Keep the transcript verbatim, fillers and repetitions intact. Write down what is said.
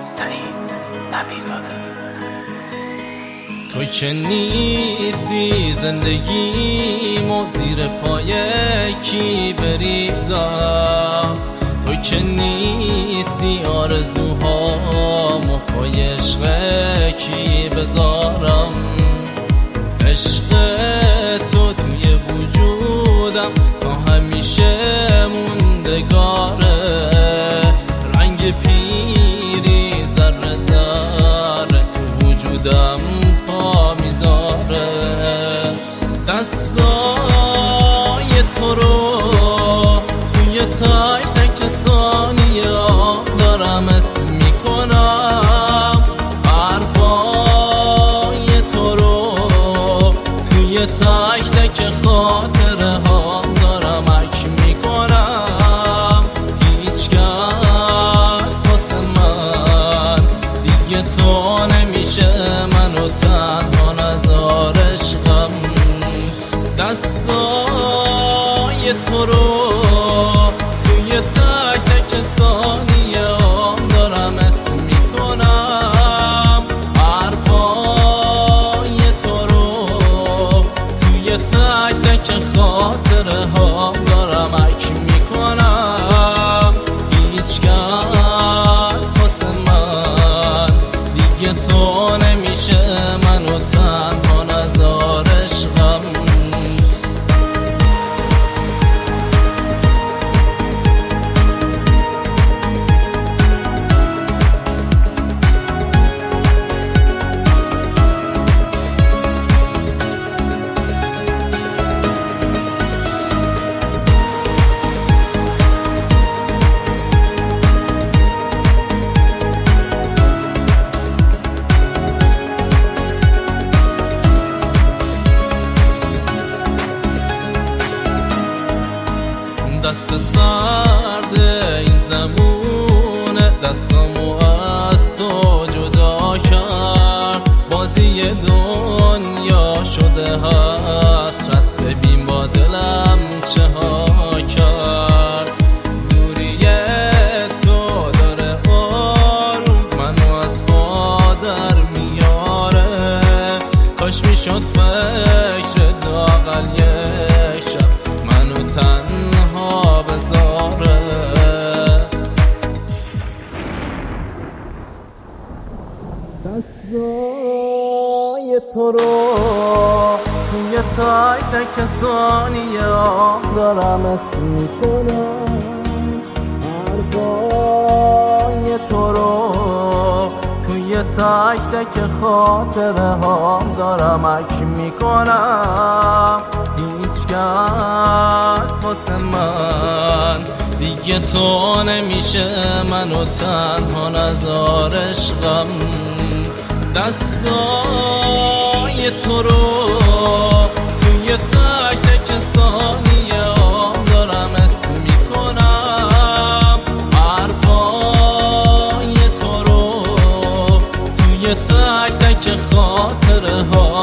سعید نبی‌زاده. تو که نیستی زندگیمو زیر پای کی بریزم، تو که نیستی آرزوهامو پای عشق کی بذارم. عشق تو توی وجودم تا همیشه موندگاره، رنگ پیری ذره ذره تو وجودم پا میذاره. دستای تو رو توی تک تک ثانیه دارم اسم میکنم، حرفای تو رو توی تک تک خاطره ها دارم حک میکنم. هیچ کس واسه من دیگه تو نمیشه منو تنها نذار عشقم. دستای تو رو توی تک تک ثانیه دارم اسم میکنم، حرفای تو رو توی تک تک خاطره ها دارم حک میکنم. هیچ کس واسه من دیگه تو نمیشه منو تنها نذار عشقم. دست سرد این زمونه دستامو از تو جدا کرد، بازی دنیا شده حسرت، ببین با دلم چه ها کرد. دوری تو داره آروم منو از پا در میاره، کاش میشد فکر لااقل یک شب منو تنها بذاره. دستای تو رو توی تک تک ثانیه دارم اسم میکنم، حرفای تو رو توی تک تک خاطره ها دارم حک میکنم. هیچ کس واسه من دیگه تو نمیشه منو تنها نذار عشقم. دستای تو رو توی تک تک ثانیه دارم اسم میکنم، حرفای تو رو توی تک تک خاطره ها